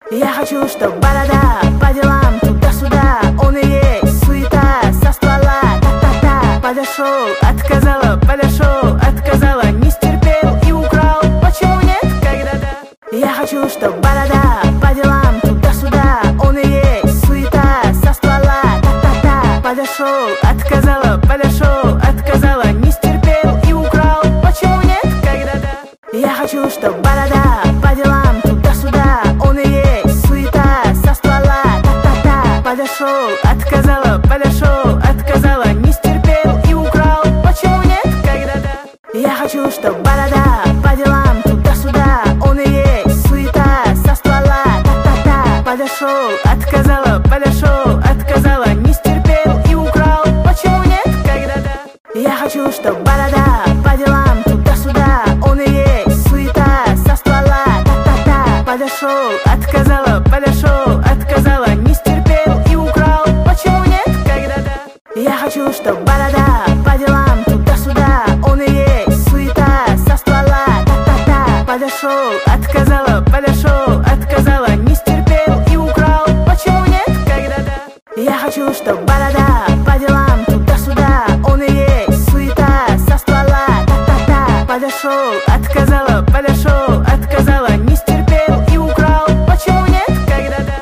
Я хочу, чтоб борода по делам туда-сюда. Он и есть суета со ствола. Та-та-та. Подошел, отказала, не стерпел и украл. Почему нет, когда да? Я хочу, чтоб борода по делам туда-сюда. Он и есть суета со ствола. Та-та-та. Подошел, отказала, не стерпел и украл. Почему нет, когда да? Я хочу, чтоб борода по делам туда-сюда. Он и есть суета со ствола. Та-та-та. Подошел, отказала, не стерпел и украл. Почему нет, когда да? Я хочу, чтоб борода по делам туда-сюда. Он и есть суета со ствола. Та-та-та. Подошел, отказала, не стерпел и украл. Почему нет, когда да? Я хочу, чтоб борода по делам туда-сюда. Он и есть суета со ствола. Та-та-та. Подошел,